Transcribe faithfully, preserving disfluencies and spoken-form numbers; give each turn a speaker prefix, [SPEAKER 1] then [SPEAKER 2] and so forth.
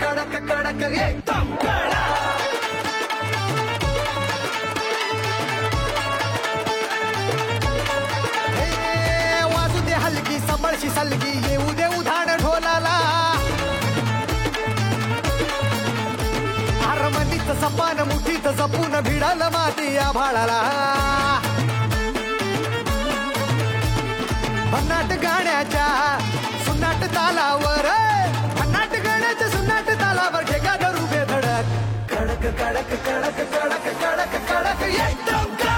[SPEAKER 1] कडक कडक एकदम कडक. हे वाजू दे हलकी समळशी सलगी येऊ दे उधाण ढोलाला. हारमनीत सपान मुठीत जपून भिडाल माती आभाळाला. भन्नाट गाण्याच्या सुनाट तालावर भन्नाट गाण्याच्या सुनाट तालावर ठेका धरू बेधडक कडक कडक कडक कडक कडक कडक एकदम